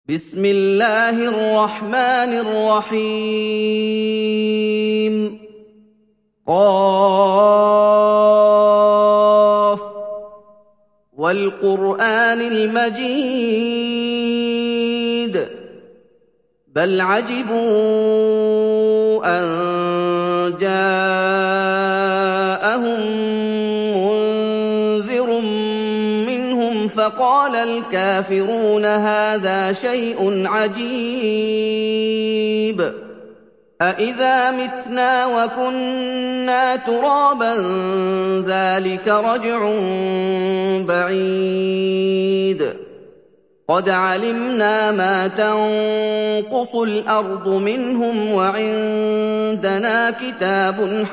بسم الله الرحمن الرحيم قاف والقرآن المجيد بل عجبوا أن جاءهم منذر منهم فقال الكافرون هذا شيء عجيب أإذا متنا وكنا ترابا ذلك رجع بعيد قد علمنا ما تنقص الأرض منهم وعندنا كتاب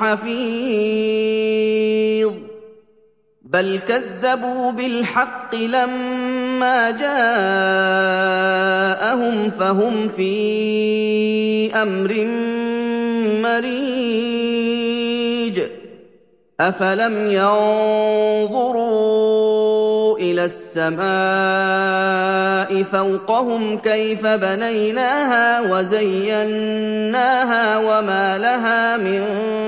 حفيظ بل كذبوا بالحق لما جاءهم فهم في أمر مريج أفلم ينظروا إلى السماء فوقهم كيف بنيناها وزيناها وما لها من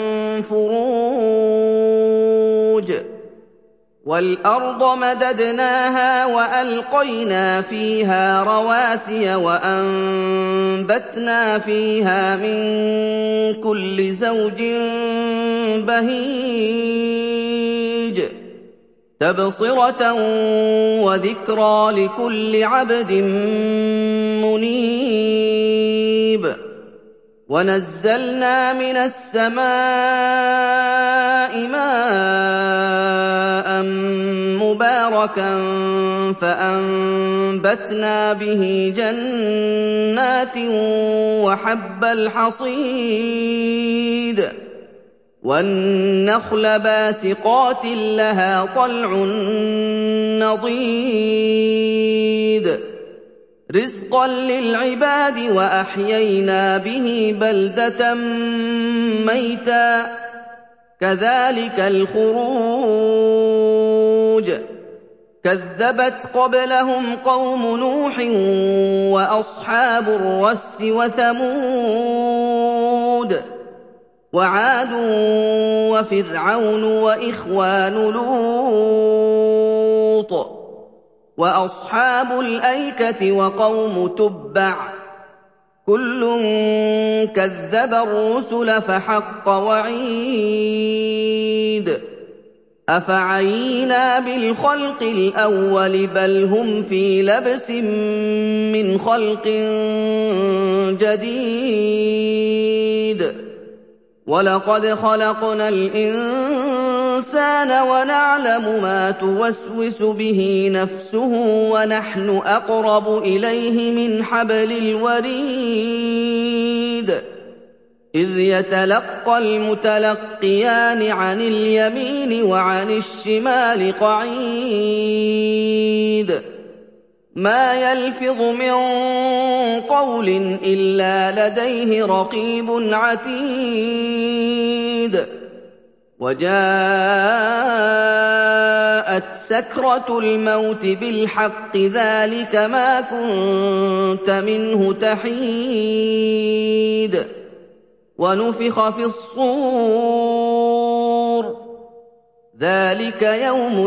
فروج والأرض مددناها وألقينا فيها رواسي وأنبتنا فيها من كل زوج بهيج تبصرة وذكرى لكل عبد منيب ونزلنا من السماء ماء مباركا فأنبتنا به جنات وحب الحصيد والنخل باسقات لها طلع نضيد رزقا للعباد وأحيينا به بلدة ميتا كذلك الخروج كذبت قبلهم قوم نوح وأصحاب الرس وثمود وعاد وفرعون وإخوان لوط وأصحاب الأيكة وقوم تبع كل كذب الرسل فحق وعيد أفعينا بالخلق الأول بل هم في لبس من خلق جديد ولقد خلقنا الإنسان ونعلم ما توسوس به نفسه ونحن أقرب إليه من حبل الوريد إذ يتلقى المتلقيان عن اليمين وعن الشمال قعيد ما يلفظ من قول إلا لديه رقيب عتيد وجاءت سكرة الموت بالحق ذلك ما كنت منه تحيد ونفخ في الصور ذلك يوم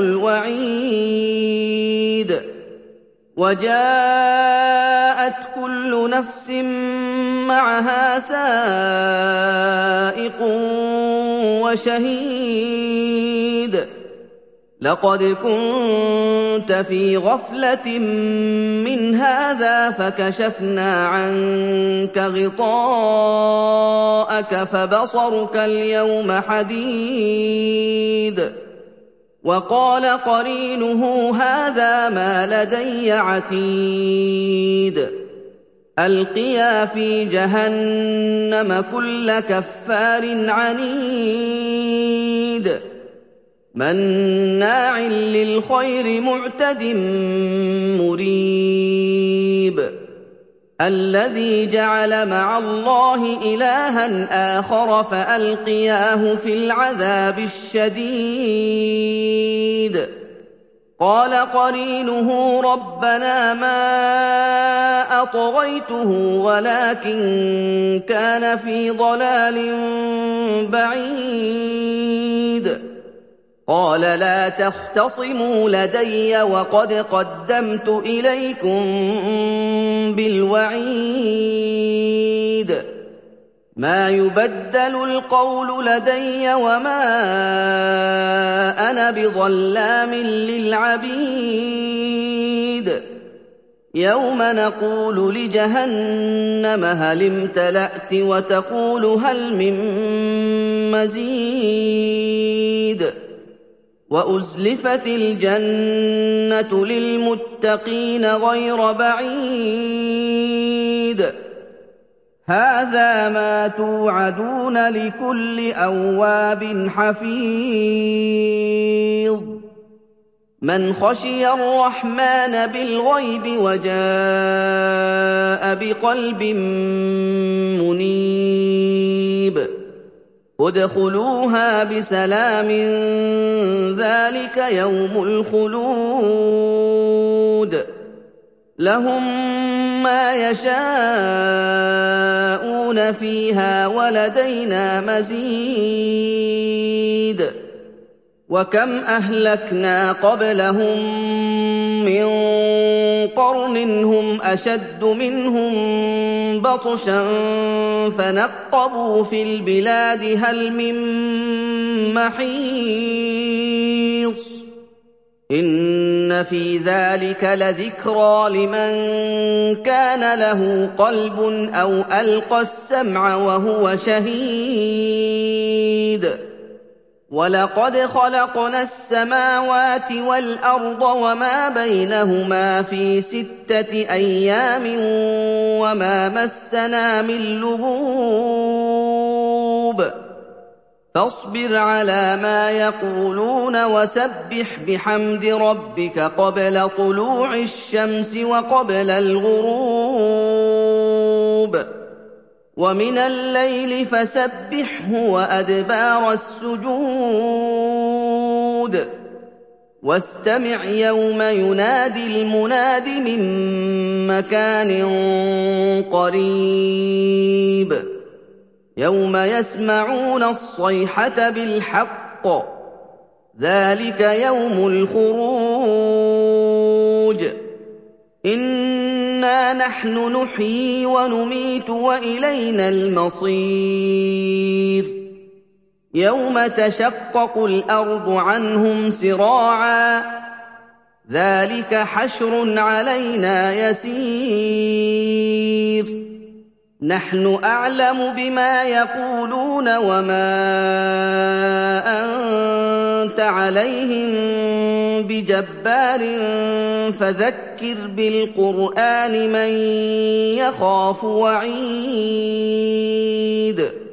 الوعيد وجاءت كل نفس معها سائق وشهيد لقد كنت في غفلة من هذا فكشفنا عنك غطاءك فبصرك اليوم حديد وقال قرينه هذا ما لدي عتيد ألقيا في جهنم كل كفار عنيد مناع للخير معتد مريب الذي جعل مع الله إلها آخر فألقياه في العذاب الشديد قال قرينه ربنا ما طغيته ولكن كان في ضلال بعيد قال لا تختصموا لدي وقد قدمت إليكم بالوعيد ما يبدل القول لدي وما أنا بظلام للعبيد يوم نقول لجهنم هل امتلأت وتقول هل من مزيد وأزلفت الجنة للمتقين غير بعيد هذا ما توعدون لكل أواب حفيظ من خشي الرحمن بالغيب وجاء بقلب منيب ادخلوها بسلام ذلك يوم الخلود لهم ما يشاءون فيها ولدينا مزيد وكم أهلكنا قبلهم من قرن هم أشد منهم بطشا فنقبوا في البلاد هل من محيص إن في ذلك لذكرى لمن كان له قلب أو ألقى السمع وهو شهيد ولقد خلقنا السماوات والأرض وما بينهما في 6 أيام وما مسنا من لغوب فاصبر على ما يقولون وسبح بحمد ربك قبل طلوع الشمس وقبل الغروب ومن الليل فسبحه وأدبار السجود واستمع يوم ينادي المناد من مكان قريب يوم يسمعون الصيحة بالحق ذلك يوم الخروج إنا نحن نحيي ونميت وإلينا المصير يوم تشقق الأرض عنهم سراعا ذلك حشر علينا يسير نحن أعلم بما يقولون وما أنت عليهم بجبار فذكر بالقرآن من يخاف وعيد